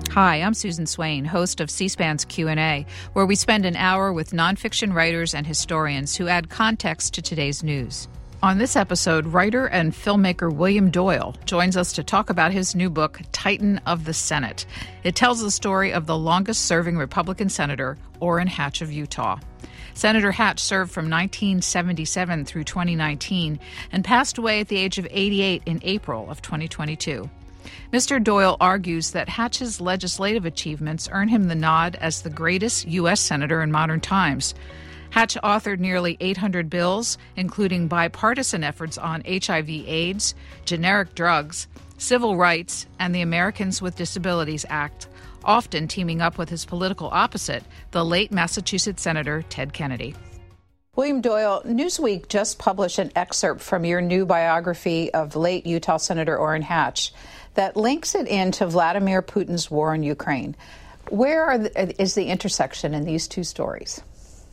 Hi, I'm Susan Swain, host of C-SPAN's Q&A, where we spend an hour with nonfiction writers and historians who add context to today's news. On this episode, writer and filmmaker William Doyle joins us to talk about his new book, Titan of the Senate. It tells the story of the longest-serving Republican senator, Orrin Hatch of Utah. Senator Hatch served from 1977 through 2019 and passed away at the age of 88 in April of 2022. Mr. Doyle argues that Hatch's legislative achievements earn him the nod as the greatest U.S. senator in modern times. Hatch authored nearly 800 bills, including bipartisan efforts on HIV/AIDS, generic drugs, civil rights, and the Americans with Disabilities Act, often teaming up with his political opposite, the late Massachusetts Senator Ted Kennedy. William Doyle, Newsweek just published an excerpt from your new biography of late Utah Senator Orrin Hatch that links it into Vladimir Putin's war in Ukraine. Where is the intersection in these two stories?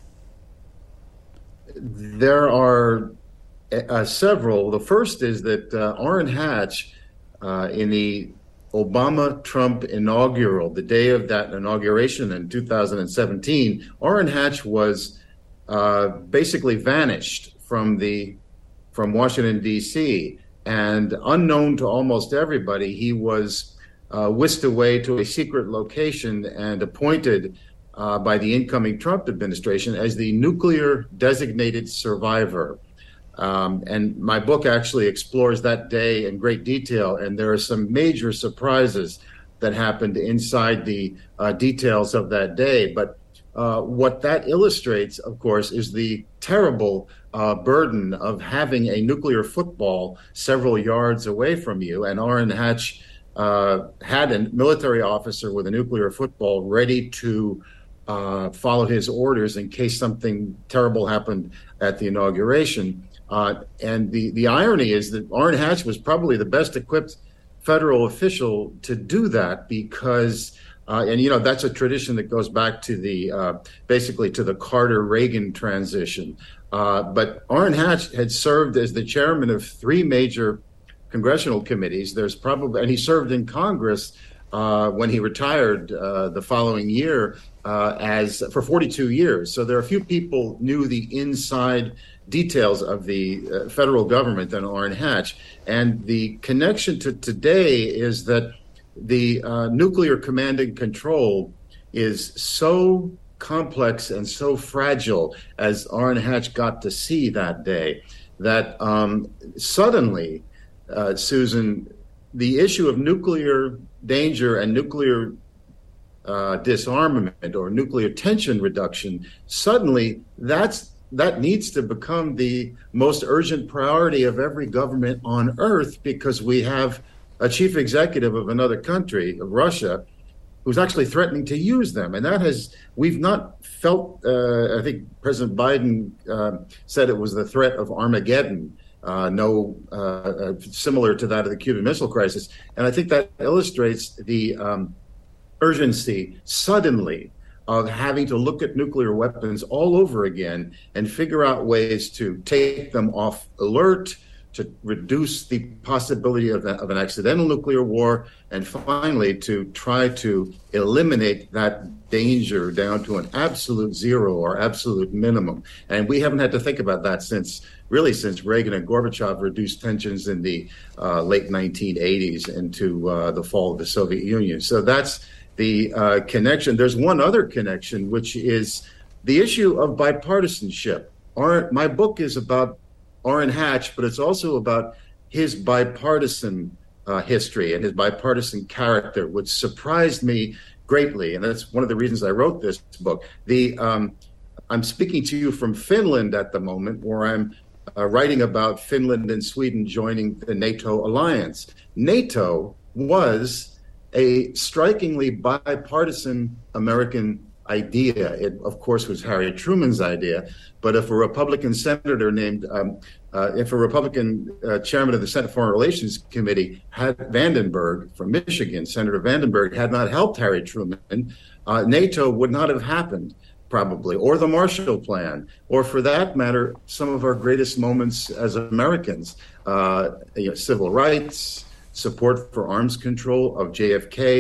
There are several. The first is that Orrin Hatch, in the Obama-Trump inaugural, the day of that inauguration in 2017, Orrin Hatch was basically vanished from Washington, D.C., and unknown to almost everybody, he was whisked away to a secret location and appointed by the incoming Trump administration as the nuclear designated survivor. And my book actually explores that day in great detail, and there are some major surprises that happened inside the details of that day. But what that illustrates, of course, is the terrible burden of having a nuclear football several yards away from you. And Orrin Hatch had a military officer with a nuclear football ready to follow his orders in case something terrible happened at the inauguration. And the irony is that Orrin Hatch was probably the best equipped federal official to do that because and you know that's a tradition that goes back to the basically to the Carter-Reagan transition. But Orrin Hatch had served as the chairman of three major congressional committees. And he served in Congress when he retired the following year for 42 years. So there are a few people knew the inside details of the federal government than Orrin Hatch. And the connection to today is that the nuclear command and control is so complex and so fragile, as Orrin Hatch got to see that day, that suddenly, Susan, the issue of nuclear danger and nuclear disarmament or nuclear tension reduction, suddenly that needs to become the most urgent priority of every government on earth, because we have a chief executive of another country, of Russia, who's actually threatening to use them. And we've not felt, I think President Biden said it was the threat of Armageddon, similar to that of the Cuban Missile Crisis. And I think that illustrates the urgency suddenly of having to look at nuclear weapons all over again and figure out ways to take them off alert, to reduce the possibility of an accidental nuclear war, and finally to try to eliminate that danger down to an absolute zero or absolute minimum. And we haven't had to think about that since Reagan and Gorbachev reduced tensions in the late 1980s into the fall of the Soviet Union. So that's the connection. There's one other connection, which is the issue of bipartisanship. My book is about Orrin Hatch, but it's also about his bipartisan history and his bipartisan character, which surprised me greatly. And that's one of the reasons I wrote this book. I'm speaking to you from Finland at the moment, where I'm writing about Finland and Sweden joining the NATO alliance. NATO was a strikingly bipartisan American idea. It, of course, was Harry Truman's idea. But if a Republican senator if a Republican chairman of the Senate Foreign Relations Committee, Vandenberg from Michigan, Senator Vandenberg, had not helped Harry Truman, NATO would not have happened, probably, or the Marshall Plan, or for that matter, some of our greatest moments as Americans, civil rights, support for arms control of JFK,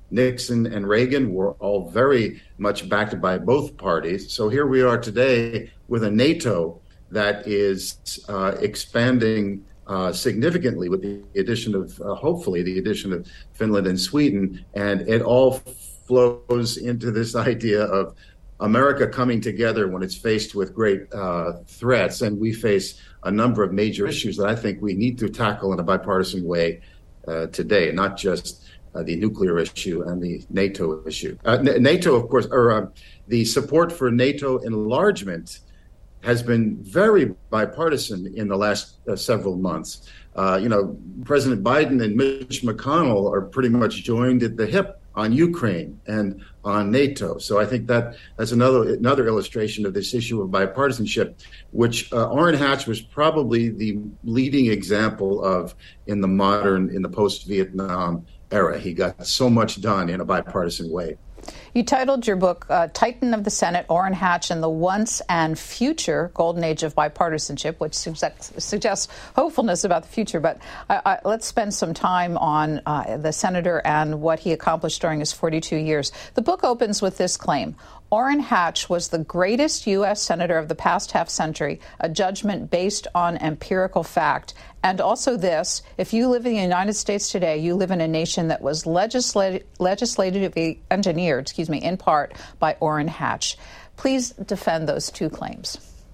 Nixon and Reagan were all very much backed by both parties. So here we are today with a NATO that is expanding significantly with the addition of, hopefully, the addition of Finland and Sweden. And it all flows into this idea of America coming together when it's faced with great threats. And we face a number of major issues that I think we need to tackle in a bipartisan way today, not just the nuclear issue and the NATO issue. NATO, of course, or the support for NATO enlargement has been very bipartisan in the last several months. President Biden and Mitch McConnell are pretty much joined at the hip on Ukraine and on NATO. So I think that's another illustration of this issue of bipartisanship, which Orrin Hatch was probably the leading example of in the post-Vietnam era. He got so much done in a bipartisan way. You titled your book, Titan of the Senate, Orrin Hatch and the Once and Future Golden Age of Bipartisanship, which suggests hopefulness about the future. But let's spend some time on the senator and what he accomplished during his 42 years. The book opens with this claim. Orrin Hatch was the greatest U.S. senator of the past half century, a judgment based on empirical fact. And also this, if you live in the United States today, you live in a nation that was legislatively engineered, in part by Orrin Hatch. Please defend those two claims.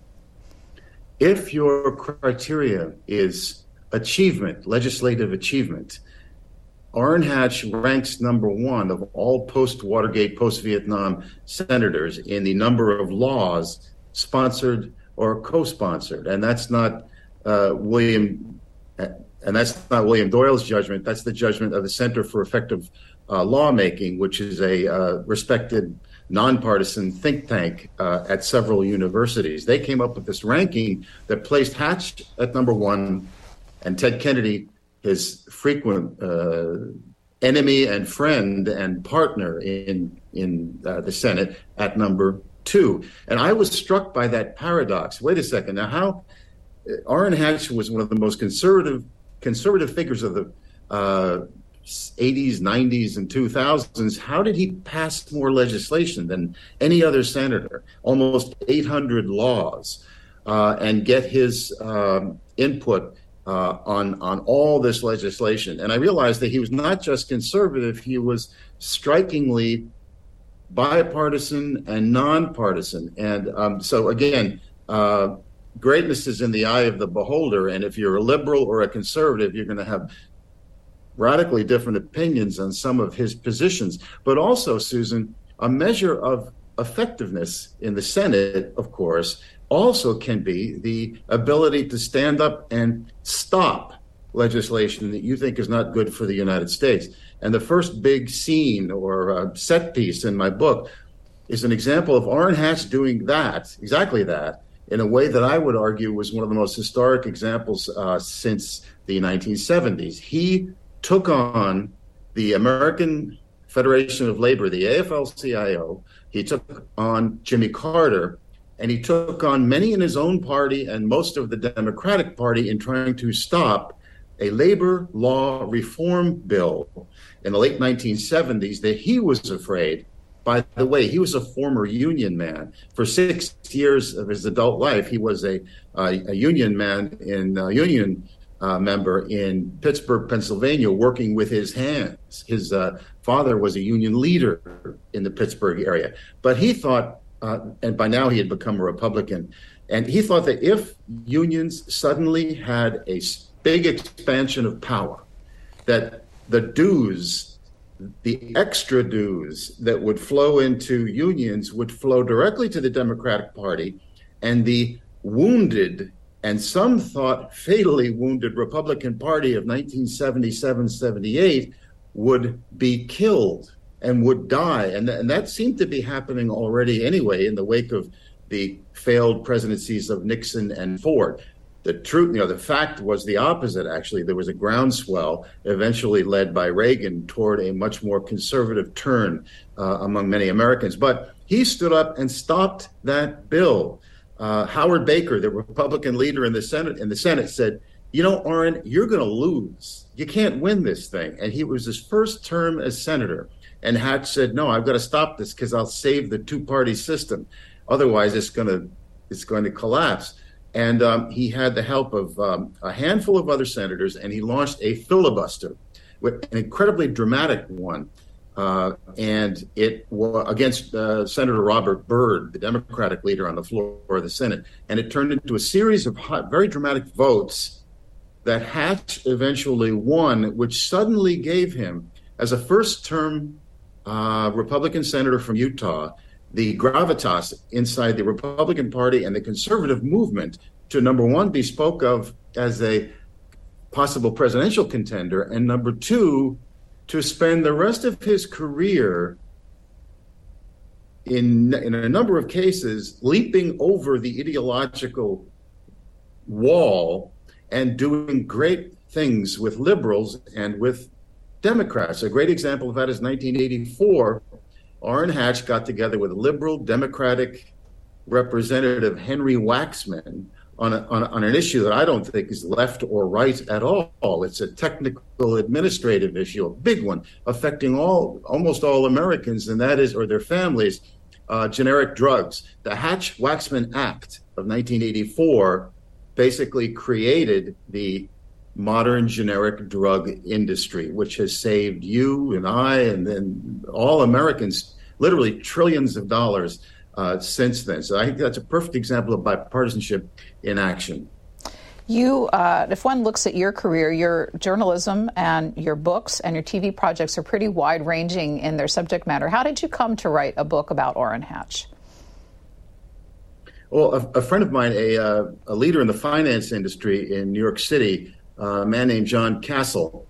If your criteria is achievement, legislative achievement, Orrin Hatch ranks number one of all post-Watergate, post-Vietnam senators in the number of laws sponsored or co-sponsored. And that's not William Doyle's judgment. That's the judgment of the Center for Effective Lawmaking, which is a respected nonpartisan think tank at several universities. They came up with this ranking that placed Hatch at number one and Ted Kennedy, his frequent enemy and friend and partner in the Senate, at number two. And I was struck by that paradox. Wait a second. Now, how Orrin Hatch was one of the most conservative figures of the 80s, 90s, and 2000s. How did he pass more legislation than any other senator? Almost 800 laws, and get his input on all this legislation. And I realized that he was not just conservative, he was strikingly bipartisan and nonpartisan. And so again, greatness is in the eye of the beholder. And if you're a liberal or a conservative, you're going to have radically different opinions on some of his positions. But also, Susan, a measure of effectiveness in the Senate, of course, also can be the ability to stand up and stop legislation that you think is not good for the United States. And the first big scene or set piece in my book is an example of Orrin Hatch doing that, exactly that, in a way that I would argue was one of the most historic examples since the 1970s. He took on the American Federation of Labor, the AFL-CIO. He took on Jimmy Carter, and he took on many in his own party and most of the Democratic Party in trying to stop a labor law reform bill in the late 1970s that he was afraid. By the way, he was a former union man. For 6 years of his adult life, he was a union man union member in Pittsburgh, Pennsylvania, working with his hands. His father was a union leader in the Pittsburgh area. But he thought, and by now he had become a Republican, and he thought that if unions suddenly had a big expansion of power, that the dues, the extra dues that would flow into unions would flow directly to the Democratic Party, and the wounded, and some thought fatally wounded, Republican Party of 1977-78 would be killed and would die. And that seemed to be happening already anyway in the wake of the failed presidencies of Nixon and Ford. The truth, the fact was the opposite, actually. There was a groundswell, eventually led by Reagan, toward a much more conservative turn among many Americans. But he stood up and stopped that bill. Howard Baker, the Republican leader in the Senate, said, Orrin, you're going to lose. You can't win this thing. And he was his first term as senator. And Hatch said, no, I've got to stop this because I'll save the two-party system. Otherwise, it's going to collapse. And he had the help of a handful of other senators, and he launched a filibuster, an incredibly dramatic one. And it was against Senator Robert Byrd, the Democratic leader on the floor of the Senate. And it turned into a series of very dramatic votes that Hatch eventually won, which suddenly gave him, as a first-term Republican senator from Utah, the gravitas inside the Republican Party and the conservative movement to, number one, be spoke of as a possible presidential contender, and number two, to spend the rest of his career in a number of cases leaping over the ideological wall and doing great things with liberals and with Democrats. A great example of that is 1984. Orrin Hatch got together with liberal Democratic Representative Henry Waxman on an issue that I don't think is left or right at all. It's a technical administrative issue, a big one, affecting almost all Americans, and that is, or their families, generic drugs. The Hatch-Waxman Act of 1984 basically created the modern generic drug industry, which has saved you and I and then all Americans literally trillions of dollars since then. So I think that's a perfect example of bipartisanship in action. You, if one looks at your career, your journalism and your books and your TV projects are pretty wide-ranging in their subject matter. How did you come to write a book about Orrin Hatch? Well, a friend of mine, a leader in the finance industry in New York City, a man named John Castle,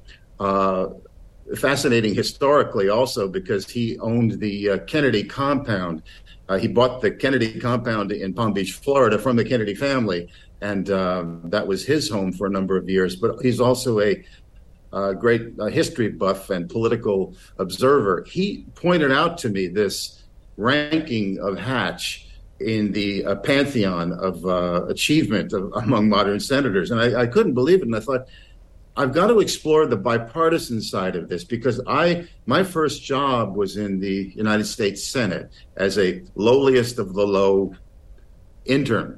fascinating historically also because he owned the Kennedy compound. He bought the Kennedy compound in Palm Beach, Florida from the Kennedy family, and that was his home for a number of years. But he's also a great history buff and political observer. He pointed out to me this ranking of Hatch in the pantheon of achievement among modern senators. And I couldn't believe it. And I thought, I've got to explore the bipartisan side of this because my first job was in the United States Senate as a lowliest of the low intern,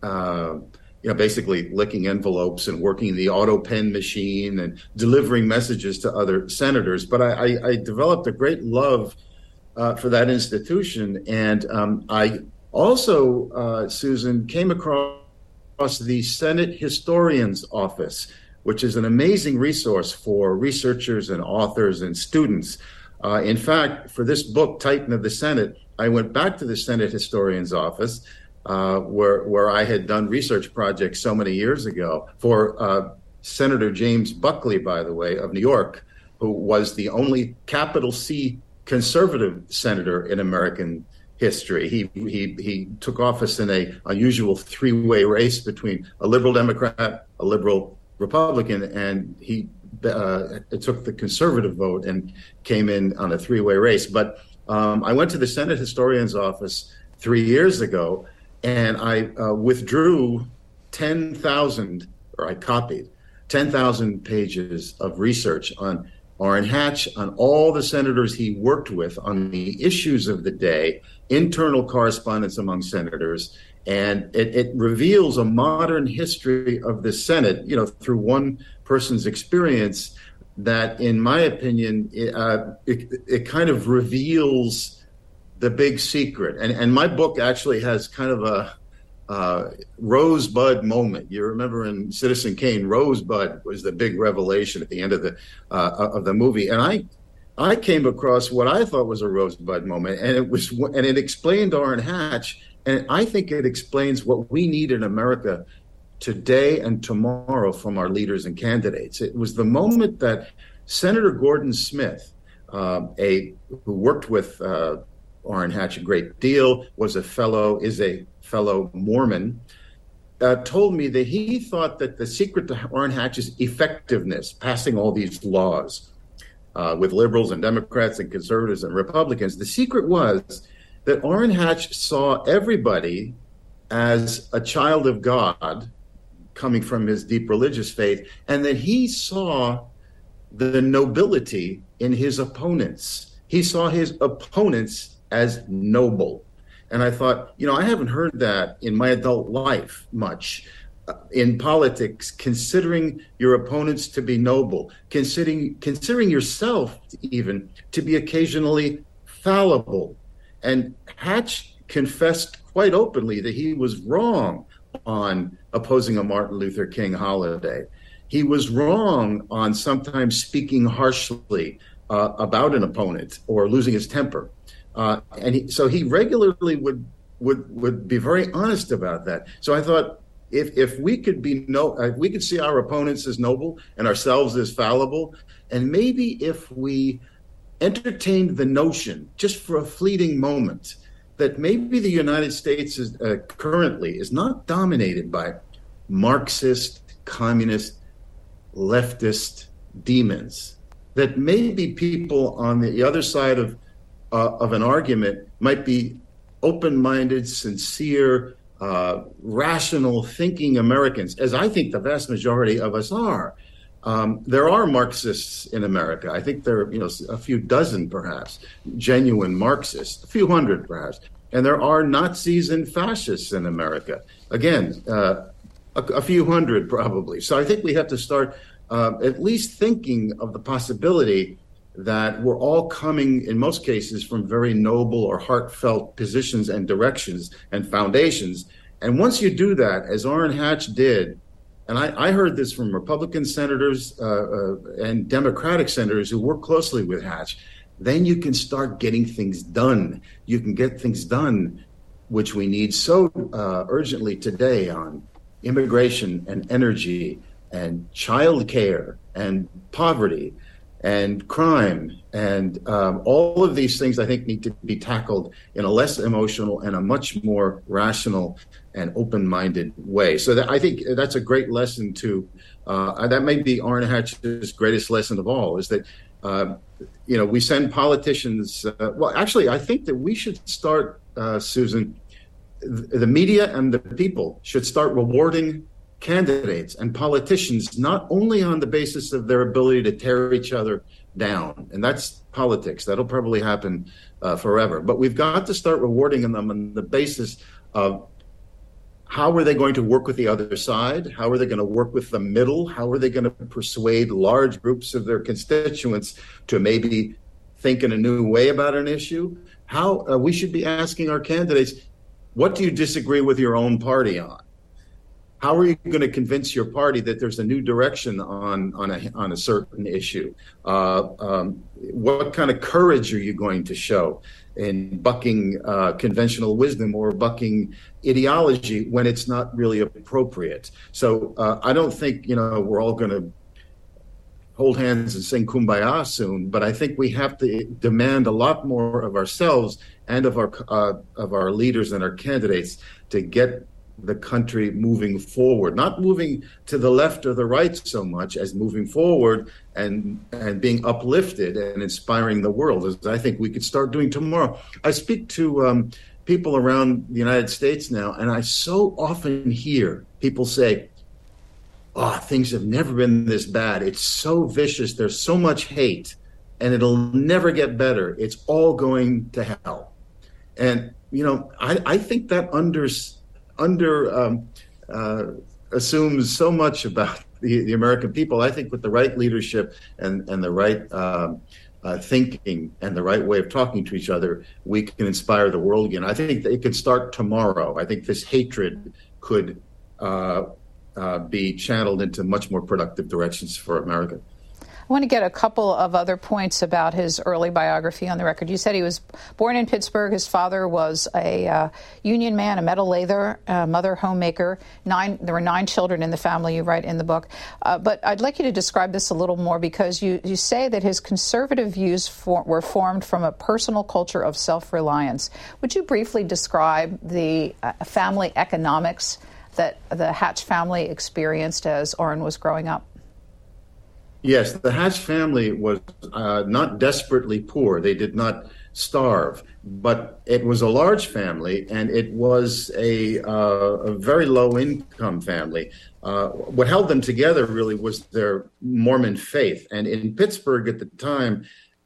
basically licking envelopes and working the auto pen machine and delivering messages to other senators. But I developed a great love for that institution. And I also, Susan, came across the Senate Historian's Office, which is an amazing resource for researchers and authors and students. In fact, for this book, Titan of the Senate, I went back to the Senate Historian's Office, where I had done research projects so many years ago for Senator James Buckley, by the way, of New York, who was the only capital C conservative senator in American history. He took office in a unusual three-way race between a liberal Democrat, a liberal Republican, and he took the conservative vote and came in on a three-way race. But I went to the Senate Historian's Office 3 years ago, and I withdrew 10,000, or I copied 10,000 pages of research on Orrin Hatch, on all the senators he worked with on the issues of the day, internal correspondence among senators, and it reveals a modern history of the Senate, through one person's experience that, in my opinion, it kind of reveals the big secret. And my book actually has kind of a Rosebud moment. You remember in Citizen Kane, Rosebud was the big revelation at the end of the movie, and I came across what I thought was a Rosebud moment, and it explained Orrin Hatch, and I think it explains what we need in America today and tomorrow from our leaders and candidates. It was the moment that Senator Gordon Smith, who worked with Orrin Hatch a great deal, is a fellow Mormon, told me that he thought that the secret to Orrin Hatch's effectiveness, passing all these laws with liberals and Democrats and conservatives and Republicans, the secret was that Orrin Hatch saw everybody as a child of God coming from his deep religious faith, and that he saw the nobility in his opponents. He saw his opponents as noble. And I thought, I haven't heard that in my adult life much. In politics, considering your opponents to be noble, considering yourself even to be occasionally fallible. And Hatch confessed quite openly that he was wrong on opposing a Martin Luther King holiday. He was wrong on sometimes speaking harshly about an opponent or losing his temper. So he regularly would be very honest about that. So I thought, if we could we could see our opponents as noble and ourselves as fallible, and maybe if we entertained the notion, just for a fleeting moment, that maybe the United States is currently is not dominated by Marxist, communist, leftist demons, that maybe people on the other side of an argument might be open-minded, sincere, rational thinking Americans, as I think the vast majority of us are. There are Marxists in America. I think there are, a few dozen, perhaps, genuine Marxists, a few hundred, perhaps. And there are Nazis and fascists in America. Again, a few hundred, probably. So I think we have to start at least thinking of the possibility that we're all coming, in most cases, from very noble or heartfelt positions and directions and foundations. And once you do that, as Orrin Hatch did, and I heard this from Republican senators and Democratic senators who work closely with Hatch, then you can start getting things done. You can get things done, which we need so urgently today on immigration and energy and child care and poverty and crime, and all of these things I think need to be tackled in a less emotional and a much more rational and open-minded way. So I think that's a great lesson to, that may be Orrin Hatch's greatest lesson of all, is that, we send politicians, well, actually, I think that we should start, Susan, the media and the people should start rewarding candidates and politicians, not only on the basis of their ability to tear each other down, and that's politics. That'll probably happen forever. But we've got to start rewarding them on the basis of how are they going to work with the other side? How are they going to work with the middle? How are they going to persuade large groups of their constituents to maybe think in a new way about an issue? How we should be asking our candidates, what do you disagree with your own party on? How are you going to convince your party that there's a new direction on a certain issue? What kind of courage are you going to show in bucking conventional wisdom or bucking ideology when it's not really appropriate? So I don't think we're all going to hold hands and sing Kumbaya soon, but I think we have to demand a lot more of ourselves and of our leaders and our candidates to get the country moving forward, not moving to the left or the right so much as moving forward and being uplifted and inspiring the world, as I think we could start doing tomorrow. I speak to people around the United States now, and I so often hear people say, things have never been this bad. It's so vicious. There's so much hate, and it'll never get better. It's all going to hell. And, I think that assumes so much about the American people. I think with the right leadership and the right thinking and the right way of talking to each other, we can inspire the world again. I think it could start tomorrow. I think this hatred could be channeled into much more productive directions for America. I want to get a couple of other points about his early biography on the record. You said he was born in Pittsburgh. His father was a union man, a metal lather, mother homemaker. There were 9 children in the family, you write in the book. But I'd like you to describe this a little more, because you say that his conservative views were formed from a personal culture of self-reliance. Would you briefly describe the family economics that the Hatch family experienced as Orrin was growing up? Yes, the Hatch family was not desperately poor. They did not starve, but it was a large family, and it was a very low-income family. What held them together really was their Mormon faith. And in Pittsburgh at the time,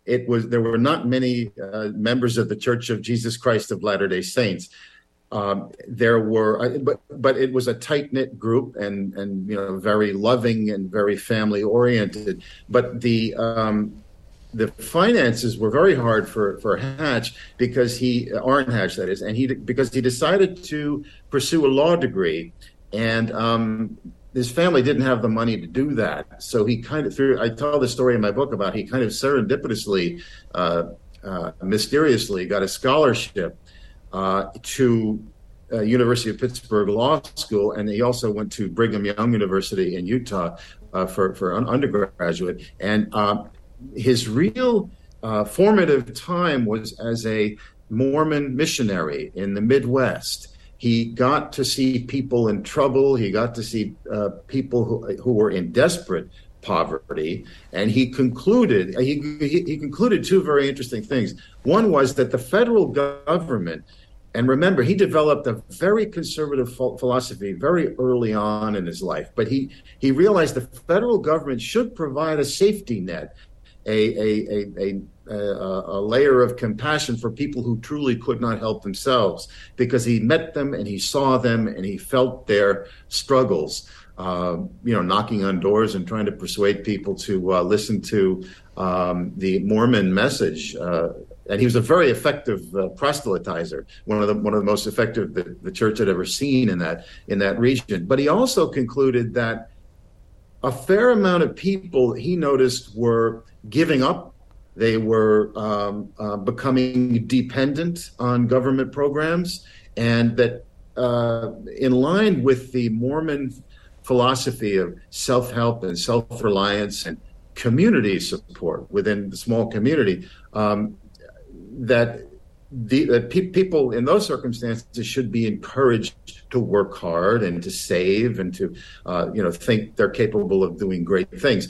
there were not many members of the Church of Jesus Christ of Latter-day Saints. There were, but it was a tight-knit group and very loving and very family-oriented. But the finances were very hard for Hatch because Orrin Hatch, that is, and because he decided to pursue a law degree, and his family didn't have the money to do that. So he kind of I tell the story in my book about he kind of serendipitously, mysteriously got a scholarship to University of Pittsburgh Law School, and he also went to Brigham Young University in Utah for an undergraduate. And his real formative time was as a Mormon missionary in the Midwest. He got to see people in trouble. He got to see people who were in desperate poverty, and he concluded two very interesting things. One was that the federal government, and remember, he developed a very conservative philosophy very early on in his life, but he realized the federal government should provide a safety net, a layer of compassion for people who truly could not help themselves, because he met them and he saw them and he felt their struggles, knocking on doors and trying to persuade people to listen to the Mormon message. And he was a very effective proselytizer, one of the most effective the church had ever seen in that region. But he also concluded that a fair amount of people, he noticed, were giving up. They were becoming dependent on government programs, and that in line with the Mormon philosophy of self-help and self-reliance and community support within the small community, that people in those circumstances should be encouraged to work hard and to save and to think they're capable of doing great things,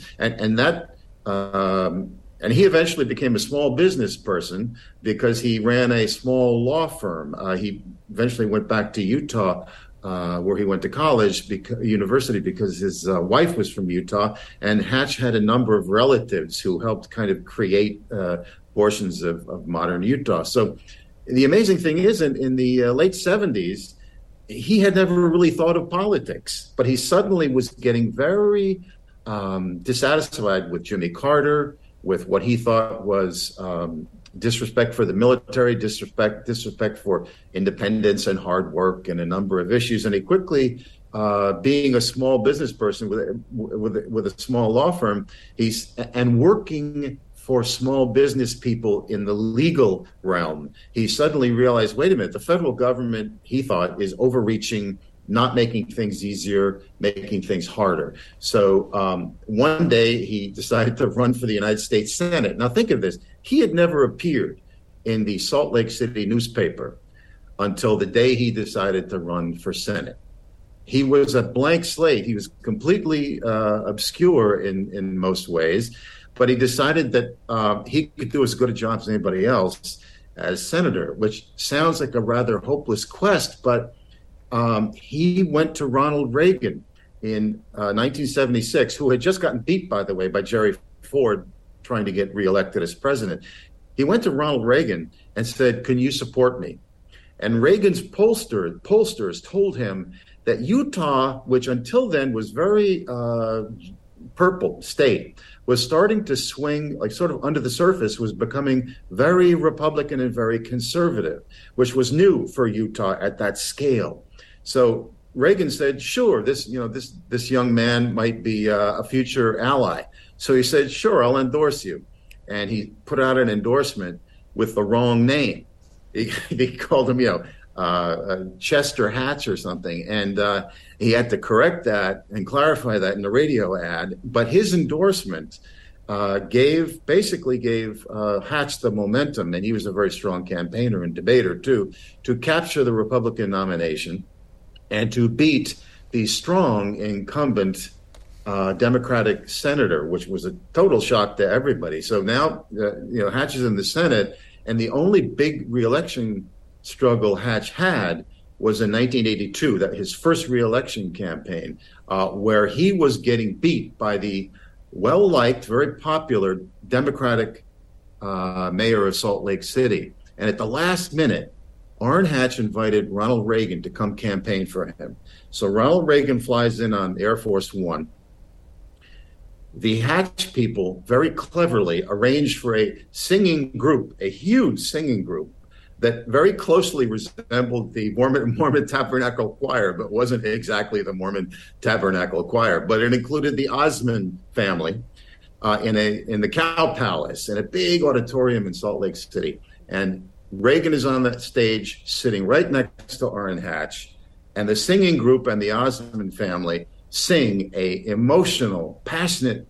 and he eventually became a small business person because he ran a small law firm. He eventually went back to Utah, where he went to university, because his wife was from Utah, and Hatch had a number of relatives who helped kind of create portions of modern Utah. So the amazing thing is, in the late 70s, he had never really thought of politics, but he suddenly was getting very dissatisfied with Jimmy Carter, with what he thought was disrespect for the military, disrespect for independence and hard work, and a number of issues. And he quickly, being a small business person with a small law firm, and working for small business people in the legal realm, he suddenly realized, wait a minute, the federal government, he thought, is overreaching, not making things easier, making things harder. So one day he decided to run for the United States Senate. Now think of this. He had never appeared in the Salt Lake City newspaper until the day he decided to run for Senate. He was a blank slate. He was completely obscure in most ways, but he decided that he could do as good a job as anybody else as senator, which sounds like a rather hopeless quest, but he went to Ronald Reagan in 1976, who had just gotten beat, by the way, by Jerry Ford trying to get reelected as president. He went to Ronald Reagan and said, "Can you support me?" And Reagan's pollsters told him that Utah, which until then was very purple state, was starting to swing, like sort of under the surface, was becoming very Republican and very conservative, which was new for Utah at that scale. So Reagan said, sure, this young man might be a future ally. So he said, sure, I'll endorse you. And he put out an endorsement with the wrong name. He called him, Chester Hatch or something. And he had to correct that and clarify that in the radio ad. But his endorsement basically gave Hatch the momentum, and he was a very strong campaigner and debater too, to capture the Republican nomination and to beat the strong incumbent Democratic senator, which was a total shock to everybody. So now, Hatch is in the Senate, and the only big reelection struggle Hatch had was in 1982, that his first reelection campaign, where he was getting beat by the well-liked, very popular Democratic mayor of Salt Lake City. And at the last minute, Orrin Hatch invited Ronald Reagan to come campaign for him. So Ronald Reagan flies in on Air Force One. The Hatch people very cleverly arranged for a singing group, a huge singing group, that very closely resembled the Mormon Tabernacle Choir, but wasn't exactly the Mormon Tabernacle Choir. But it included the Osmond family in the Cow Palace, in a big auditorium in Salt Lake City. And Reagan is on that stage, sitting right next to Orrin Hatch, and the singing group and the Osmond family sing a emotional, passionate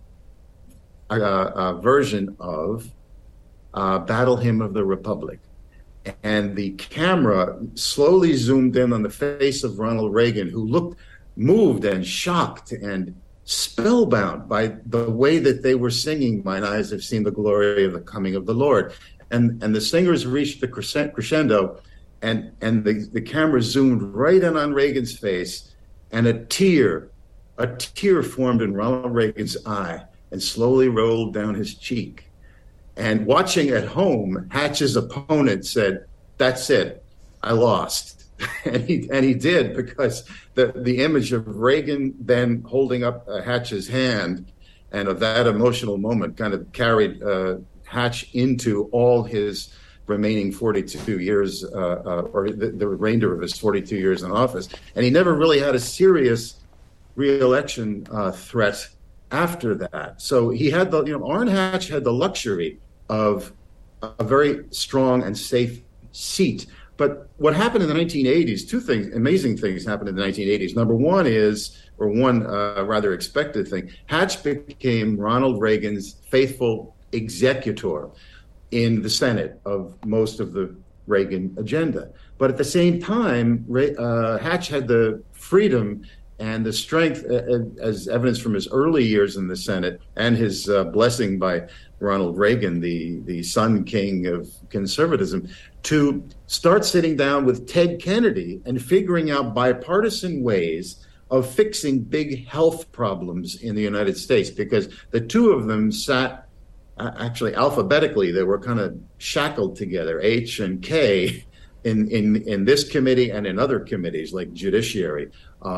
version of Battle Hymn of the Republic. And the camera slowly zoomed in on the face of Ronald Reagan, who looked moved and shocked and spellbound by the way that they were singing "Mine Eyes Have Seen the Glory of the Coming of the Lord." And the singers reached the crescendo, and the camera zoomed right in on Reagan's face, and a tear formed in Ronald Reagan's eye and slowly rolled down his cheek. And watching at home, Hatch's opponent said, "That's it, I lost." and he did, because the image of Reagan then holding up Hatch's hand, and of that emotional moment, kind of carried Hatch into all his remaining 42 years, or the remainder of his 42 years in office. And he never really had a serious re-election threat after that. So he had Orrin Hatch had the luxury of a very strong and safe seat. But what happened in the 1980s, amazing things happened in the 1980s. Number one is, or one rather expected thing, Hatch became Ronald Reagan's faithful executor in the Senate of most of the Reagan agenda. But at the same time, Hatch had the freedom and the strength, as evidence from his early years in the Senate and his blessing by Ronald Reagan, the Sun King of conservatism, to start sitting down with Ted Kennedy and figuring out bipartisan ways of fixing big health problems in the United States, because the two of them sat actually alphabetically. They were kind of shackled together, H and K, in this committee and in other committees like Judiciary.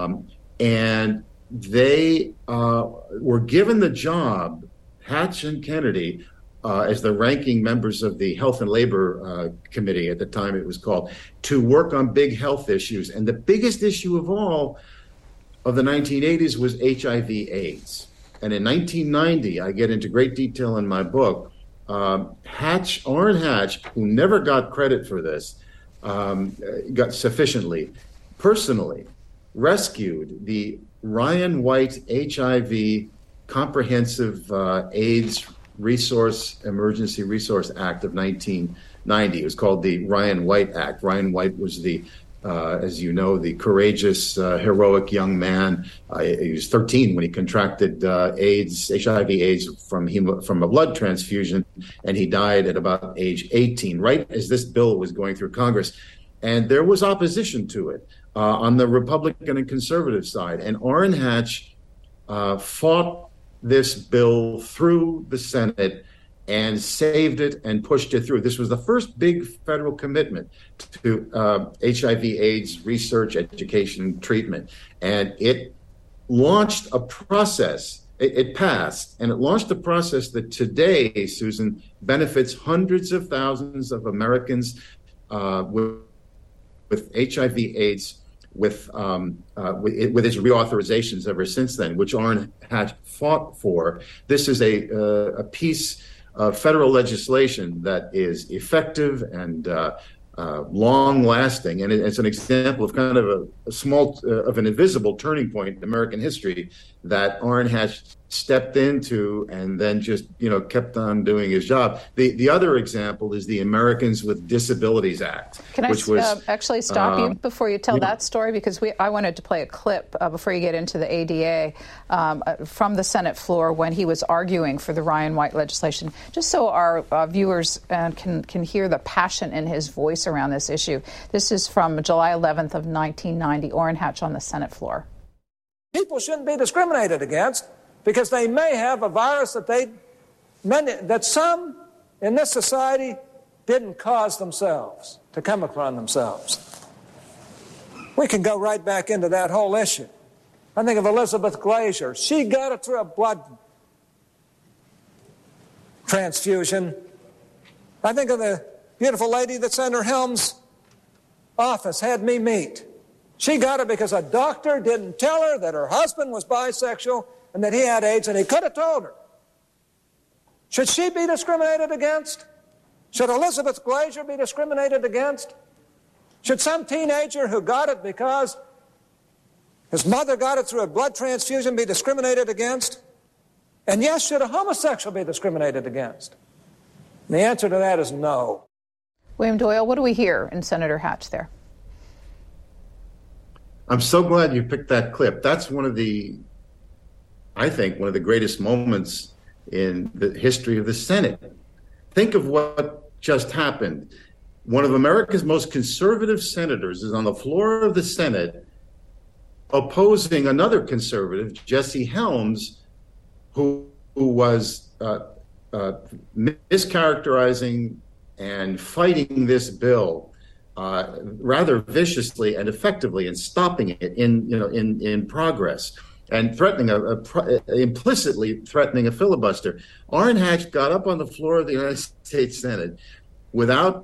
And they were given the job, Hatch and Kennedy, as the ranking members of the Health and Labor Committee at the time it was called, to work on big health issues. And the biggest issue of all of the 1980s was HIV/AIDS. And in 1990, I get into great detail in my book, Orrin Hatch, who never got credit for this, got sufficiently, personally rescued the Ryan White HIV Comprehensive AIDS Emergency Resource Act of 1990. It was called the Ryan White Act. Ryan White was as you know, the courageous, heroic young man. He was 13 when he contracted HIV/AIDS from a blood transfusion, and he died at about age 18, right as this bill was going through Congress. And there was opposition to it on the Republican and conservative side. And Orrin Hatch fought this bill through the Senate and saved it and pushed it through. This was the first big federal commitment to HIV/AIDS research, education, treatment. And it launched a process. It passed, and it launched a process that today, Susan, benefits hundreds of thousands of Americans with HIV/AIDS, with its reauthorizations ever since then, which Orrin Hatch fought for. This is a piece of federal legislation that is effective and long-lasting, and it's an example of kind of a small, of an invisible turning point in American history that Orrin Hatch stepped into and then just, kept on doing his job. The other example is the Americans with Disabilities Act. Can I actually stop you before you tell that story? Because I wanted to play a clip before you get into the ADA from the Senate floor when he was arguing for the Ryan White legislation, just so our viewers can hear the passion in his voice around this issue. This is from July 11th of 1990, Orrin Hatch on the Senate floor. People shouldn't be discriminated against because they may have a virus that some in this society didn't cause themselves to come upon themselves. We can go right back into that whole issue. I think of Elizabeth Glaser. She got it through a blood transfusion. I think of the beautiful lady that Senator Helms' office had me meet. She got it because a doctor didn't tell her that her husband was bisexual and that he had AIDS, and he could have told her. Should she be discriminated against? Should Elizabeth Glaser be discriminated against? Should some teenager who got it because his mother got it through a blood transfusion be discriminated against? And yes, should a homosexual be discriminated against? And the answer to that is no. William Doyle, what do we hear in Senator Hatch there? I'm so glad you picked that clip. That's I think, one of the greatest moments in the history of the Senate. Think of what just happened. One of America's most conservative senators is on the floor of the Senate opposing another conservative, Jesse Helms, who was mischaracterizing and fighting this bill rather viciously and effectively, and stopping it in progress, and implicitly threatening a filibuster. Orrin Hatch got up on the floor of the United States Senate without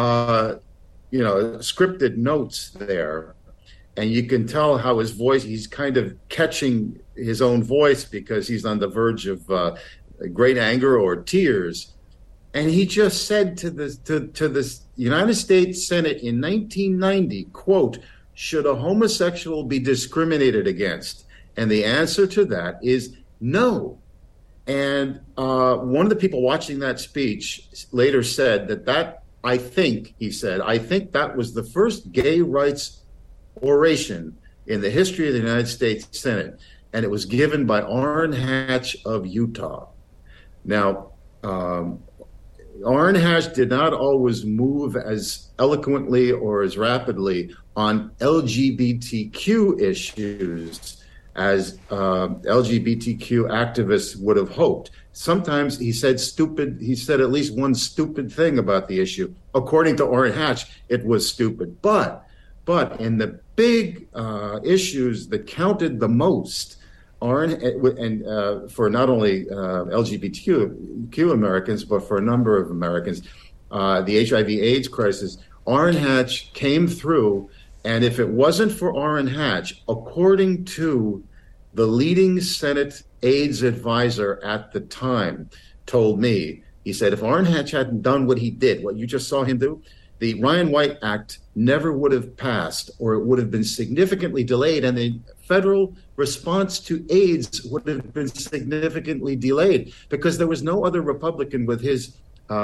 scripted notes there. And you can tell how his voice, he's kind of catching his own voice because he's on the verge of great anger or tears. And he just said to the United States Senate in 1990, quote, "Should a homosexual be discriminated against?" And the answer to that is no. And one of the people watching that speech later said that I think that was the first gay rights oration in the history of the United States Senate, and it was given by Orrin Hatch of Utah. Now, Orrin Hatch did not always move as eloquently or as rapidly on LGBTQ issues as LGBTQ activists would have hoped. Sometimes he said at least one stupid thing about the issue. According to Orrin Hatch, it was stupid. But in the big issues that counted the most, for not only LGBTQ Americans, but for a number of Americans, the HIV/AIDS crisis, Orrin Hatch came through. And if it wasn't for Orrin Hatch, according to the leading Senate AIDS advisor at the time, told me, he said, if Orrin Hatch hadn't done what he did, what you just saw him do, the Ryan White Act never would have passed, or it would have been significantly delayed, and the federal response to AIDS would have been significantly delayed because there was no other Republican with his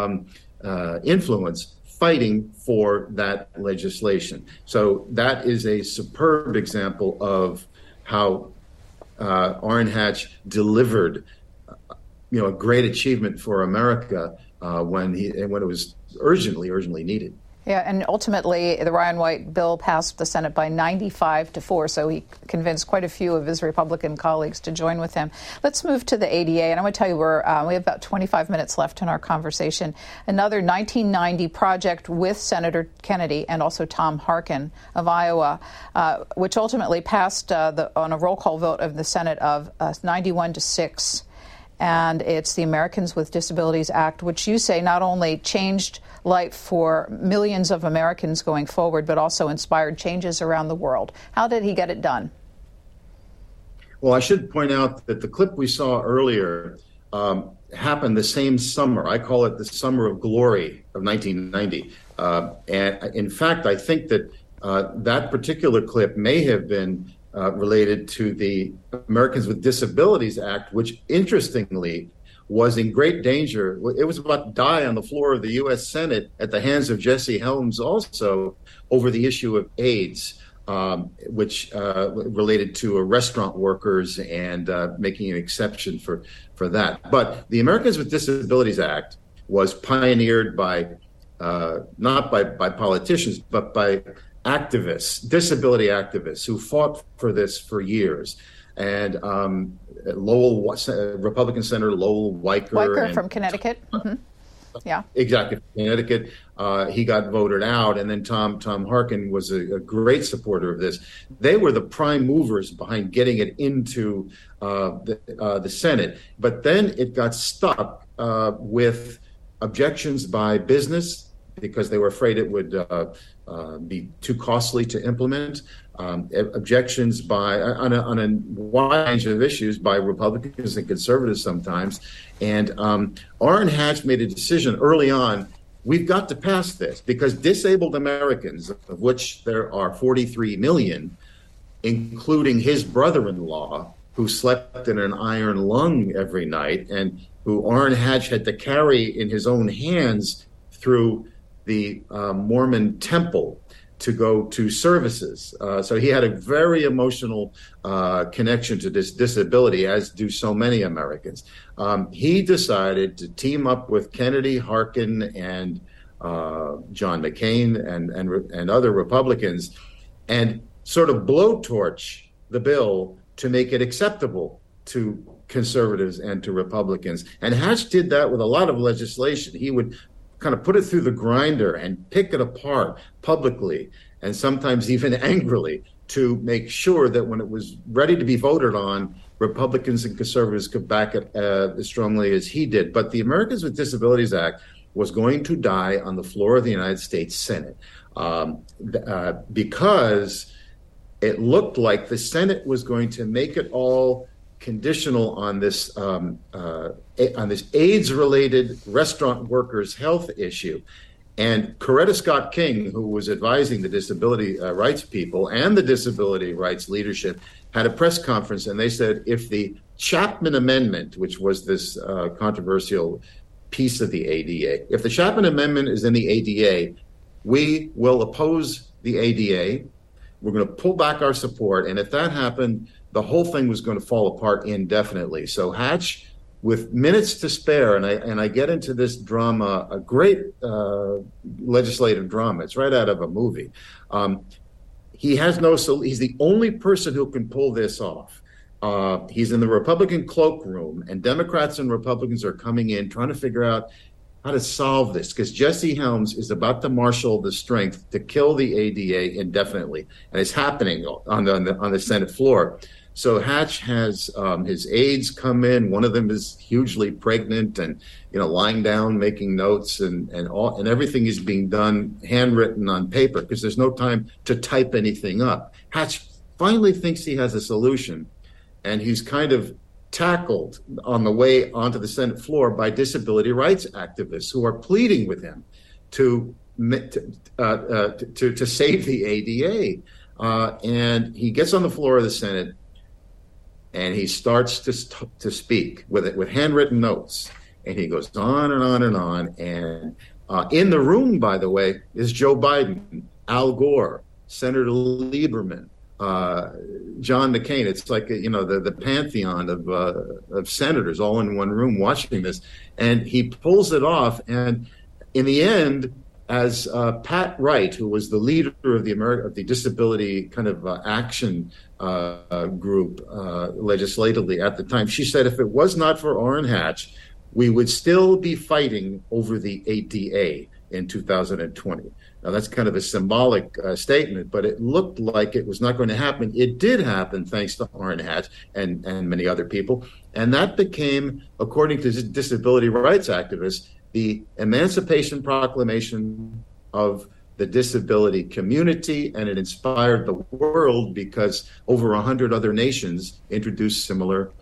influence fighting for that legislation. So that is a superb example of how Orrin Hatch delivered, a great achievement for America when it was urgently needed. Yeah, and ultimately, the Ryan White bill passed the Senate by 95-4, so he convinced quite a few of his Republican colleagues to join with him. Let's move to the ADA, and I'm going to tell you we have about 25 minutes left in our conversation. Another 1990 project with Senator Kennedy and also Tom Harkin of Iowa, which ultimately passed on a roll call vote of the Senate of 91-6. And it's the Americans with Disabilities Act, which you say not only changed life for millions of Americans going forward, but also inspired changes around the world. How did he get it done? Well, I should point out that the clip we saw earlier happened the same summer. I call it the summer of glory of 1990. And in fact, I think that that particular clip may have been related to the Americans with Disabilities Act, which interestingly was in great danger. It was about to die on the floor of the U.S. Senate at the hands of Jesse Helms also over the issue of AIDS, which related to restaurant workers and making an exception for that. But the Americans with Disabilities Act was pioneered by not by politicians, but by activists, disability activists who fought for this for years. And Republican Senator Lowell Weicker from Connecticut. Mm-hmm. Yeah. Exactly. Connecticut, he got voted out, and then Tom Harkin was a great supporter of this. They were the prime movers behind getting it into the Senate, but then it got stuck with objections by business because they were afraid it would be too costly to implement. Objections on a wide range of issues by Republicans and conservatives sometimes. And Orrin Hatch made a decision early on, we've got to pass this because disabled Americans, of which there are 43 million, including his brother-in-law, who slept in an iron lung every night and who Orrin Hatch had to carry in his own hands through the Mormon temple to go to services. So he had a very emotional connection to this disability, as do so many Americans. He decided to team up with Kennedy, Harkin, and John McCain and other Republicans and sort of blowtorch the bill to make it acceptable to conservatives and to Republicans. And Hatch did that with a lot of legislation. He would kind of put it through the grinder and pick it apart publicly and sometimes even angrily to make sure that when it was ready to be voted on, Republicans and conservatives could back it as strongly as he did. But the Americans with Disabilities Act was going to die on the floor of the United States Senate because it looked like the Senate was going to make it all conditional on this AIDS-related restaurant workers' health issue. And Coretta Scott King, who was advising the disability rights people and the disability rights leadership, had a press conference, and they said if the Chapman Amendment, which was this controversial piece of the ADA, if the Chapman Amendment is in the ADA, we will oppose the ADA. We're going to pull back our support. And if that happened, the whole thing was going to fall apart indefinitely. So Hatch, with minutes to spare, and I get into this drama, a great legislative drama. It's right out of a movie. He's the only person who can pull this off. He's in the Republican cloakroom, and Democrats and Republicans are coming in trying to figure out how to solve this, because Jesse Helms is about to marshal the strength to kill the ADA indefinitely, and it's happening on the Senate floor. So Hatch has his aides come in. One of them is hugely pregnant and lying down, making notes, and everything is being done handwritten on paper because there's no time to type anything up. Hatch finally thinks he has a solution, and he's kind of tackled on the way onto the Senate floor by disability rights activists who are pleading with him to save the ADA. And he gets on the floor of the Senate and he starts to speak with handwritten notes. And he goes on and on and on. And in the room, by the way, is Joe Biden, Al Gore, Senator Lieberman, John McCain. It's like the pantheon of senators all in one room watching this, and he pulls it off. And in the end, as Pat Wright, who was the leader of the disability kind of action group legislatively at the time, she said, if it was not for Orrin Hatch, we would still be fighting over the ADA in 2020. Now, that's kind of a symbolic statement, but it looked like it was not going to happen. It did happen thanks to Orrin Hatch and many other people. And that became, according to disability rights activists, the Emancipation Proclamation of the disability community. And it inspired the world because over 100 other nations introduced similar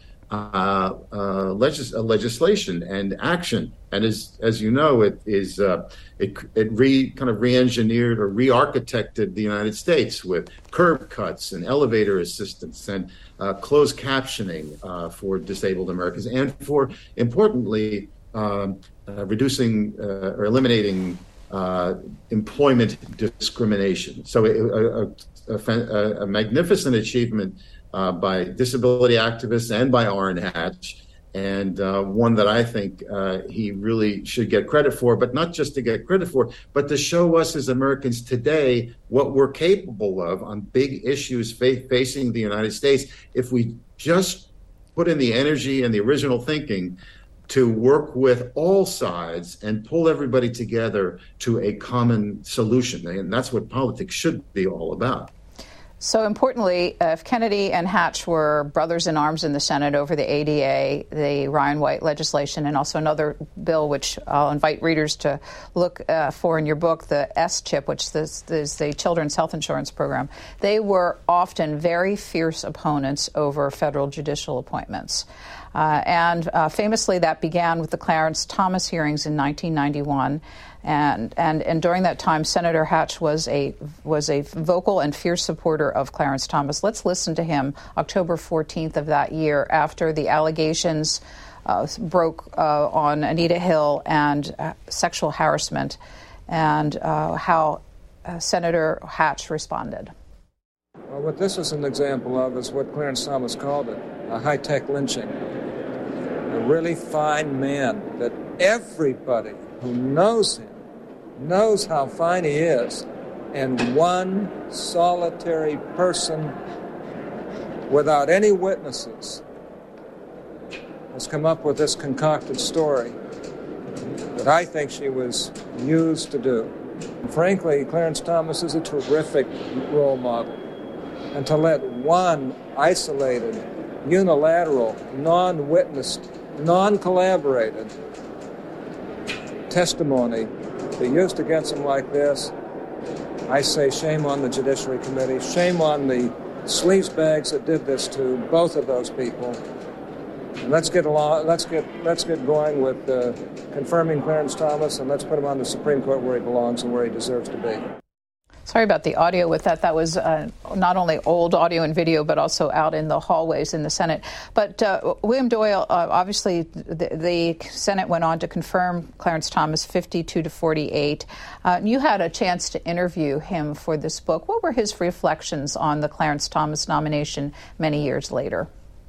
legislation and action. And as you know, it kind of re-engineered or re-architected the United States with curb cuts and elevator assistance and closed captioning for disabled Americans, and for, importantly, reducing or eliminating employment discrimination. So a magnificent achievement by disability activists and by Orrin Hatch, and one that I think he really should get credit for, but not just to get credit for, but to show us as Americans today what we're capable of on big issues facing the United States if we just put in the energy and the original thinking to work with all sides and pull everybody together to a common solution. And that's what politics should be all about. So importantly, if Kennedy and Hatch were brothers in arms in the Senate over the ADA, the Ryan White legislation, and also another bill which I'll invite readers to look for in your book, the S-CHIP, which is the Children's Health Insurance Program, they were often very fierce opponents over federal judicial appointments. And famously, that began with the Clarence Thomas hearings in 1991. And during that time, Senator Hatch was a vocal and fierce supporter of Clarence Thomas. Let's listen to him October 14th of that year after the allegations broke on Anita Hill and sexual harassment, and how Senator Hatch responded. Well, what this is an example of is what Clarence Thomas called it, a high-tech lynching. A really fine man that everybody who knows him knows how fine he is, and one solitary person without any witnesses has come up with this concocted story that I think she was used to do. And frankly, Clarence Thomas is a terrific role model. And to let one isolated, unilateral, non-witnessed, non-collaborated testimony be used against him like this, I say shame on the Judiciary Committee, shame on the sleazebags that did this to both of those people. And let's get going with confirming Clarence Thomas, and let's put him on the Supreme Court where he belongs and where he deserves to be. Sorry about the audio with that. That was not only old audio and video, but also out in the hallways in the Senate. But William Doyle, obviously, the Senate went on to confirm Clarence Thomas 52-48. You had a chance to interview him for this book. What were his reflections on the Clarence Thomas nomination many years later?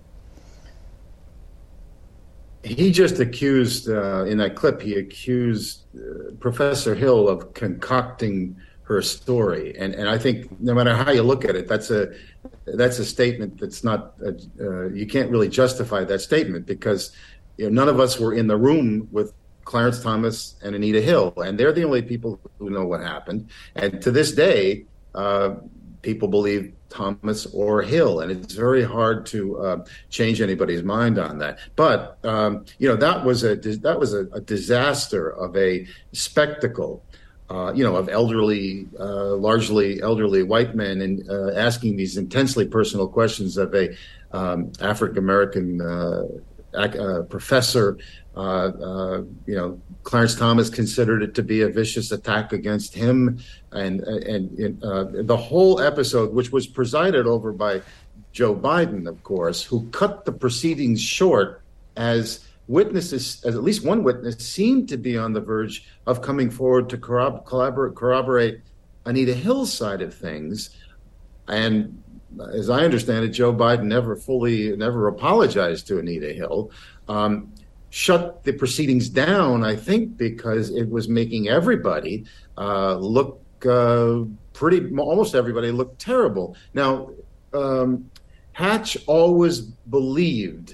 He just accused, in that clip, he accused Professor Hill of concocting her story, and I think no matter how you look at it, that's a statement that's not you can't really justify that statement, because none of us were in the room with Clarence Thomas and Anita Hill, and they're the only people who know what happened. And to this day, people believe Thomas or Hill, and it's very hard to change anybody's mind on that. But that was a disaster of a spectacle. Of elderly, largely elderly white men, and asking these intensely personal questions of a African-American professor. Clarence Thomas considered it to be a vicious attack against him, and the whole episode, which was presided over by Joe Biden, of course, who cut the proceedings short as witnesses, as at least one witness, seemed to be on the verge of coming forward to corroborate Anita Hill's side of things. And as I understand it, Joe Biden never apologized to Anita Hill, shut the proceedings down, I think, because it was making everybody look almost everybody looked terrible. Now, Hatch always believed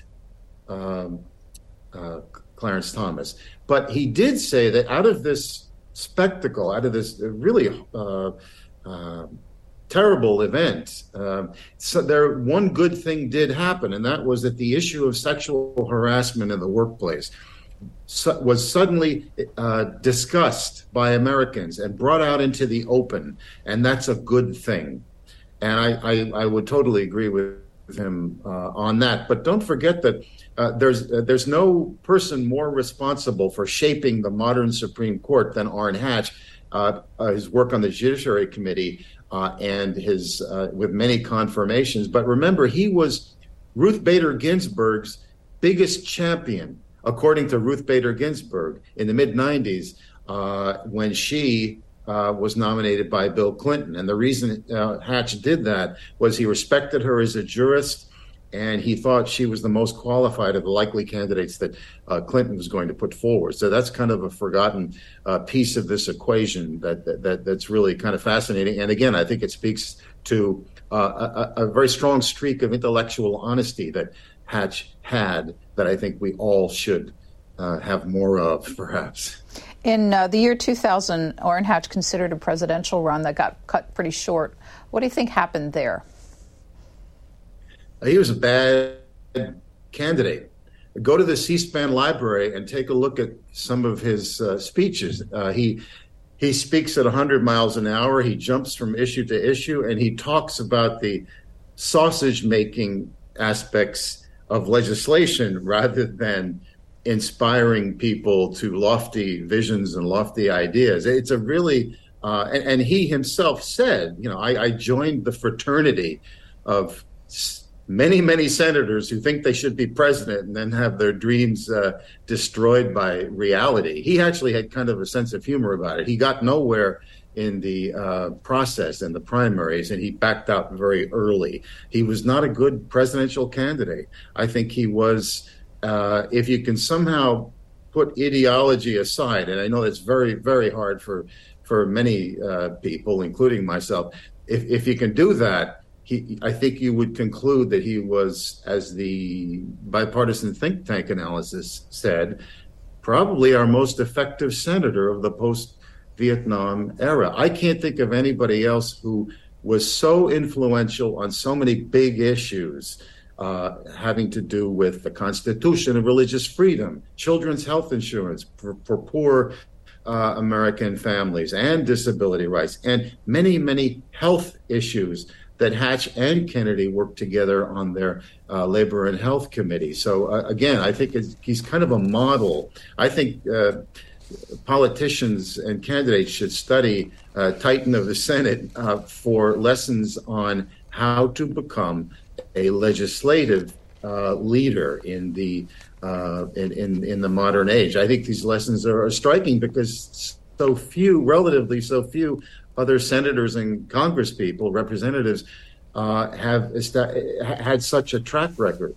Clarence Thomas, but he did say that out of this spectacle, out of this really terrible event, one good thing did happen, and that was that the issue of sexual harassment in the workplace was suddenly discussed by Americans and brought out into the open, and that's a good thing. And I would totally agree with him on that. But don't forget that there's no person more responsible for shaping the modern Supreme Court than Orrin Hatch. His work on the Judiciary Committee and his with many confirmations. But remember, he was Ruth Bader Ginsburg's biggest champion, according to Ruth Bader Ginsburg, in the mid-'90s when she was nominated by Bill Clinton. And the reason Hatch did that was he respected her as a jurist, and he thought she was the most qualified of the likely candidates that Clinton was going to put forward. So that's kind of a forgotten piece of this equation that's really kind of fascinating. And again, I think it speaks to a very strong streak of intellectual honesty that Hatch had, that I think we all should have more of, perhaps. In the year 2000, Orrin Hatch considered a presidential run that got cut pretty short. What do you think happened there? He was a bad candidate. Go to the C-SPAN library and take a look at some of his speeches. He speaks at 100 miles an hour. He jumps from issue to issue, and he talks about the sausage-making aspects of legislation rather than inspiring people to lofty visions and lofty ideas. It's a really, and he himself said, I joined the fraternity of many, many senators who think they should be president and then have their dreams destroyed by reality. He actually had kind of a sense of humor about it. He got nowhere in the process in the primaries, and he backed out very early. He was not a good presidential candidate. I think he was, if you can somehow put ideology aside, and I know that's very, very hard for many people, including myself, if you can do that, I think you would conclude that he was, as the bipartisan think tank analysis said, probably our most effective senator of the post-Vietnam era. I can't think of anybody else who was so influential on so many big issues having to do with the Constitution and religious freedom, children's health insurance for poor American families, and disability rights, and many, many health issues that Hatch and Kennedy worked together on their Labor and Health Committee. So again, I think he's kind of a model. I think politicians and candidates should study Titan of the Senate for lessons on how to become a legislative leader in the modern age. I think these lessons are striking because relatively so few other senators and congresspeople, representatives, have had such a track record.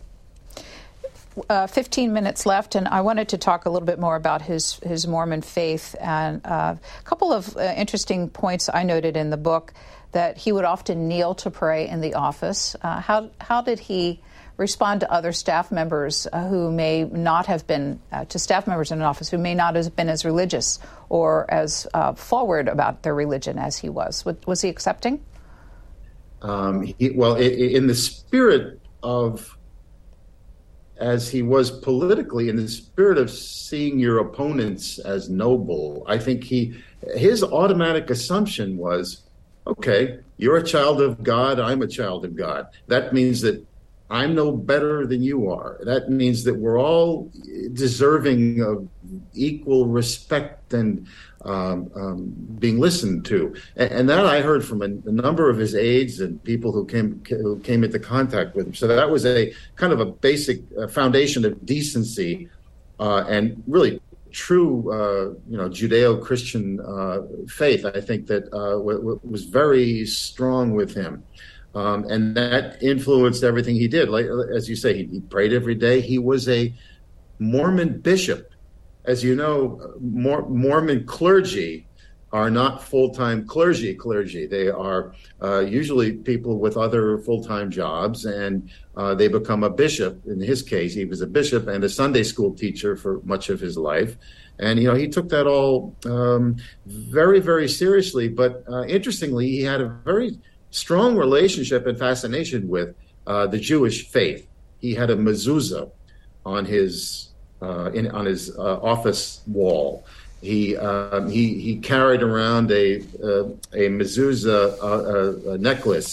15 minutes left, and I wanted to talk a little bit more about his Mormon faith. And a couple of interesting points I noted in the book, that he would often kneel to pray in the office. How did he respond to other staff members who may not have been, to staff members in an office who may not have been as religious or as forward about their religion as he was? Was he accepting? In the spirit of, as he was politically, in the spirit of seeing your opponents as noble, I think his automatic assumption was, okay, you're a child of God, I'm a child of God. That means that I'm no better than you are. That means that we're all deserving of equal respect and being listened to. And that I heard from a number of his aides and people who came into contact with him. So that was a kind of a basic foundation of decency and really true, Judeo-Christian faith. I think that was very strong with him. And that influenced everything he did. Like, as you say, he prayed every day. He was a Mormon bishop. As you know, Mormon clergy are not full-time clergy. They are usually people with other full-time jobs, and they become a bishop. In his case, he was a bishop and a Sunday school teacher for much of his life. And, he took that all very, very seriously. But interestingly, he had a very strong relationship and fascination with the Jewish faith. He had a mezuzah on his office wall. He carried around a mezuzah necklace,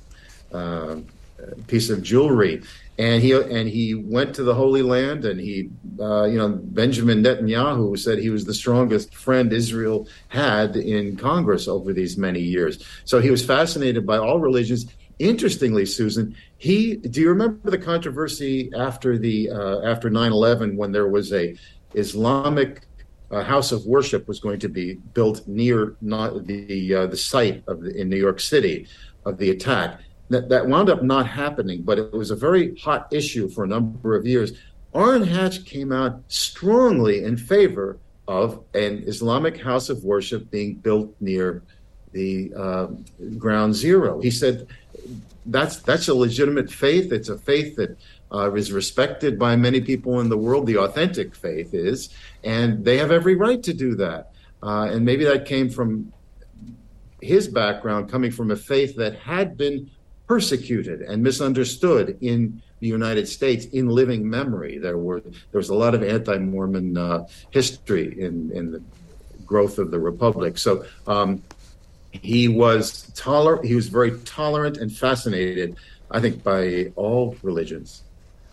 piece of jewelry, and he went to the Holy Land. And Benjamin Netanyahu said he was the strongest friend Israel had in Congress over these many years. So he was fascinated by all religions. Interestingly, Susan, do you remember the controversy after 9/11 when there was a Islamic house of worship was going to be built near the site in New York City of the attack? That wound up not happening, but it was a very hot issue for a number of years. Orrin Hatch came out strongly in favor of an Islamic house of worship being built near the ground zero. He said that's a legitimate faith. It's a faith that is respected by many people in the world. The authentic faith is, and they have every right to do that. And maybe that came from his background, coming from a faith that had been persecuted and misunderstood in the United States in living memory. There was a lot of anti-Mormon history in the growth of the Republic. So he was tolerant. He was very tolerant and fascinated, I think, by all religions.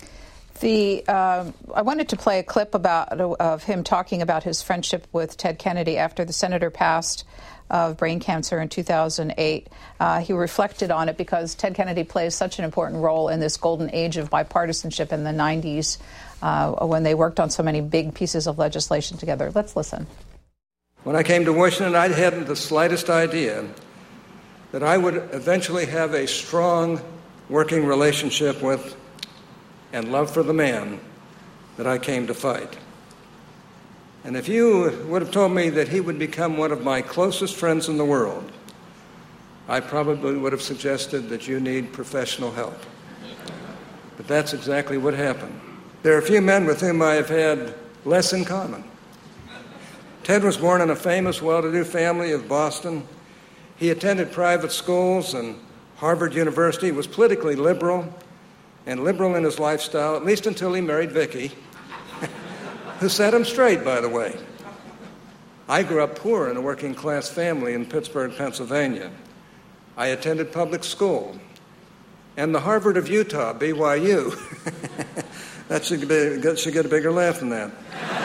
I wanted to play a clip of him talking about his friendship with Ted Kennedy after the senator passed of brain cancer in 2008. He reflected on it because Ted Kennedy plays such an important role in this golden age of bipartisanship in the 90s when they worked on so many big pieces of legislation together. Let's listen. When I came to Washington, I hadn't the slightest idea that I would eventually have a strong working relationship with and love for the man that I came to fight. And if you would have told me that he would become one of my closest friends in the world, I probably would have suggested that you need professional help. But that's exactly what happened. There are a few men with whom I have had less in common. Ted was born in a famous, well-to-do family of Boston. He attended private schools and Harvard University, was politically liberal, and liberal in his lifestyle, at least until he married Vicki, who set him straight, by the way. I grew up poor in a working-class family in Pittsburgh, Pennsylvania. I attended public school. And the Harvard of Utah, BYU, that should get a bigger laugh than that.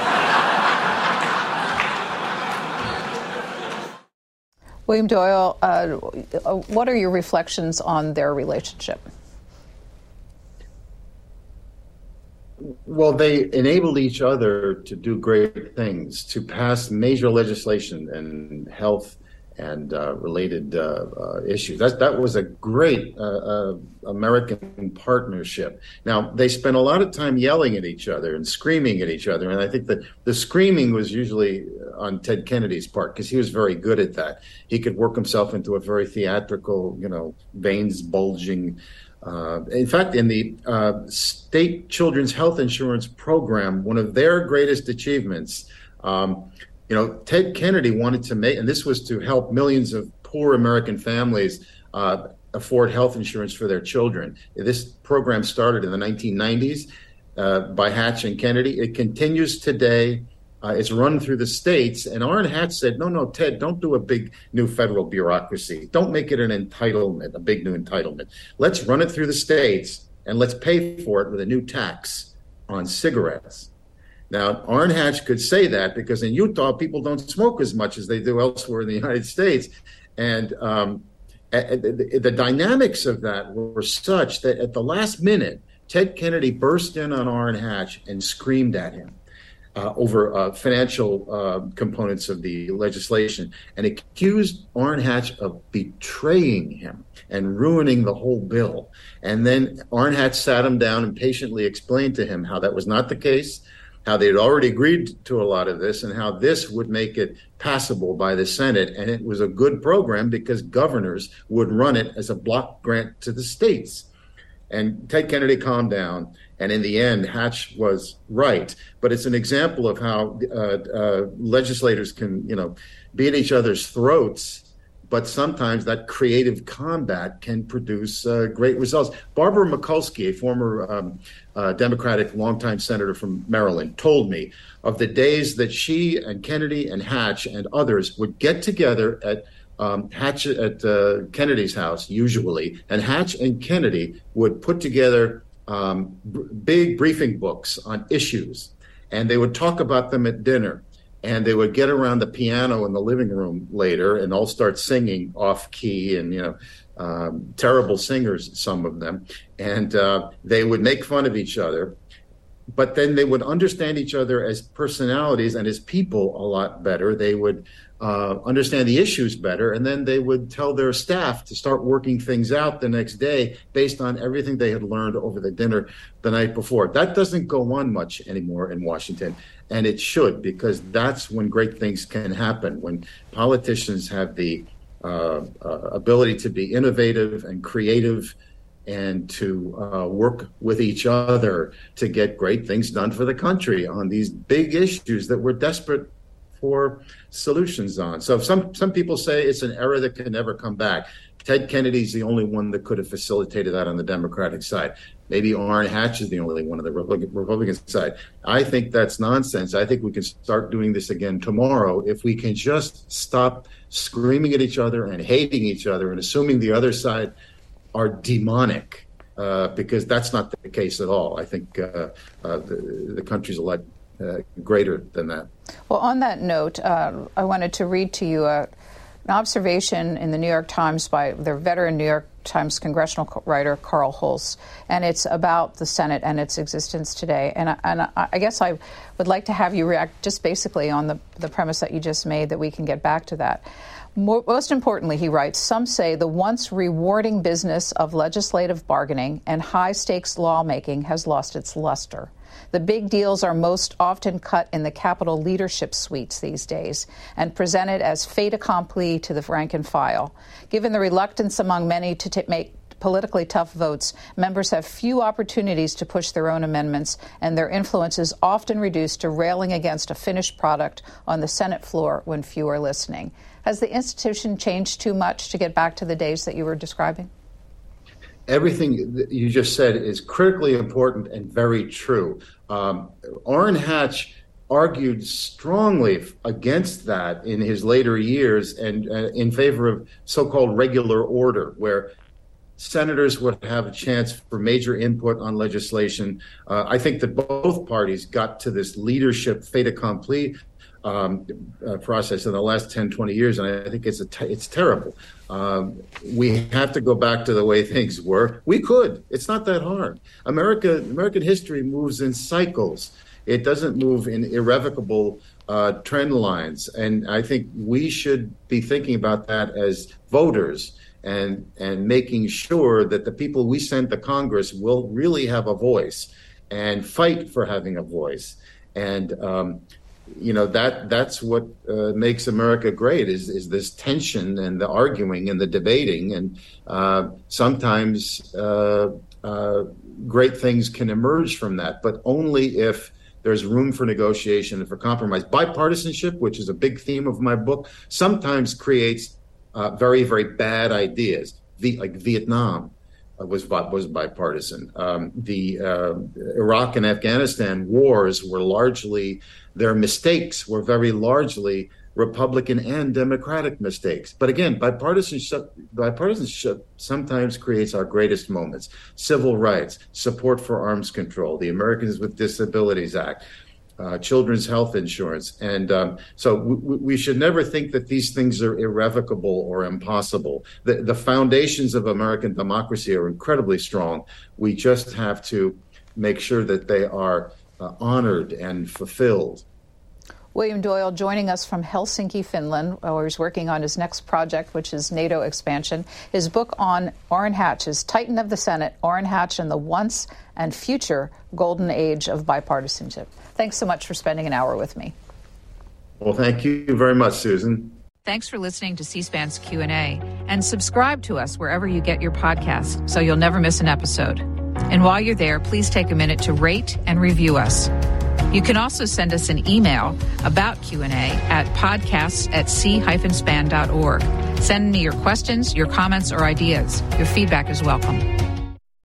William Doyle, what are your reflections on their relationship? Well, they enabled each other to do great things, to pass major legislation and health and related issues. That was a great American partnership. Now, they spent a lot of time yelling at each other and screaming at each other, and I think that the screaming was usually on Ted Kennedy's part because he was very good at that. He could work himself into a very theatrical, veins bulging. In fact, in the state children's health insurance program, one of their greatest achievements, Ted Kennedy wanted to make, and this was to help millions of poor American families afford health insurance for their children. This program started in the 1990s by Hatch and Kennedy. It continues today. It's run through the states. And Orrin Hatch said, no, Ted, don't do a big new federal bureaucracy. Don't make it an entitlement, a big new entitlement. Let's run it through the states and let's pay for it with a new tax on cigarettes. Now, Orrin Hatch could say that because in Utah, people don't smoke as much as they do elsewhere in the United States. And the dynamics of that were such that at the last minute, Ted Kennedy burst in on Orrin Hatch and screamed at him over financial components of the legislation and accused Orrin Hatch of betraying him and ruining the whole bill. And then Orrin Hatch sat him down and patiently explained to him how that was not the case, how they had already agreed to a lot of this, and how this would make it passable by the Senate. And it was a good program because governors would run it as a block grant to the states. And Ted Kennedy calmed down, and in the end, Hatch was right. But it's an example of how legislators can, be at each other's throats, but sometimes that creative combat can produce great results. Barbara Mikulski, a former Democratic longtime senator from Maryland, told me of the days that she and Kennedy and Hatch and others would get together at Hatch at Kennedy's house, usually, and Hatch and Kennedy would put together big briefing books on issues, and they would talk about them at dinner, and they would get around the piano in the living room later and all start singing off key and, terrible singers, some of them, and they would make fun of each other. But then they would understand each other as personalities and as people a lot better. They would understand the issues better, and then they would tell their staff to start working things out the next day based on everything they had learned over the dinner the night before. That doesn't go on much anymore in Washington, and it should, because that's when great things can happen, when politicians have the ability to be innovative and creative and to work with each other to get great things done for the country on these big issues that we're desperate for solutions on. So some people say it's an era that can never come back. Ted Kennedy's the only one that could have facilitated that on the Democratic side. Maybe Orrin Hatch is the only one on the Republican side. I think that's nonsense. I think we can start doing this again tomorrow if we can just stop screaming at each other and hating each other and assuming the other side are demonic, because that's not the case at all. I think the country's a lot greater than that. Well, on that note, I wanted to read to you an observation in the New York Times by their veteran New York Times congressional writer Carl Hulse, and it's about the Senate and its existence today. And I guess I would like to have you react just basically on the premise that you just made, that we can get back to that. Most importantly, he writes, some say the once rewarding business of legislative bargaining and high-stakes lawmaking has lost its luster. The big deals are most often cut in the Capitol leadership suites these days and presented as fait accompli to the rank and file. Given the reluctance among many to make politically tough votes, members have few opportunities to push their own amendments, and their influence is often reduced to railing against a finished product on the Senate floor when few are listening. Has the institution changed too much to get back to the days that you were describing? Everything that you just said is critically important and very true. Orrin Hatch argued strongly against that in his later years and in favor of so-called regular order, where senators would have a chance for major input on legislation. I think that both parties got to this leadership fait accompli process in the last 10, 20 years, and I think it's terrible. We have to go back to the way things were. We could. It's not that hard. American history moves in cycles. It doesn't move in irrevocable trend lines, and I think we should be thinking about that as voters and making sure that the people we send to Congress will really have a voice and fight for having a voice. And that's what makes America great is this tension and the arguing and the debating, and sometimes great things can emerge from that, but only if there's room for negotiation and for compromise. Bipartisanship, which is a big theme of my book, sometimes creates very, very bad ideas. Like Vietnam was bipartisan. The Iraq and Afghanistan wars were largely, their mistakes were very largely Republican and Democratic mistakes. But again, bipartisanship sometimes creates our greatest moments. Civil rights, support for arms control, the Americans with Disabilities Act, children's health insurance. And so we should never think that these things are irrevocable or impossible. The foundations of American democracy are incredibly strong. We just have to make sure that they are honored and fulfilled. William Doyle joining us from Helsinki, Finland, where he's working on his next project, which is NATO expansion. His book on Orrin Hatch is Titan of the Senate, Orrin Hatch and the Once and Future Golden Age of Bipartisanship. Thanks so much for spending an hour with me. Well, thank you very much, Susan. Thanks for listening to C-SPAN's Q&A, and subscribe to us wherever you get your podcasts so you'll never miss an episode. And while you're there, please take a minute to rate and review us. You can also send us an email about Q&A at podcasts@c-span.org. Send me your questions, your comments, or ideas. Your feedback is welcome.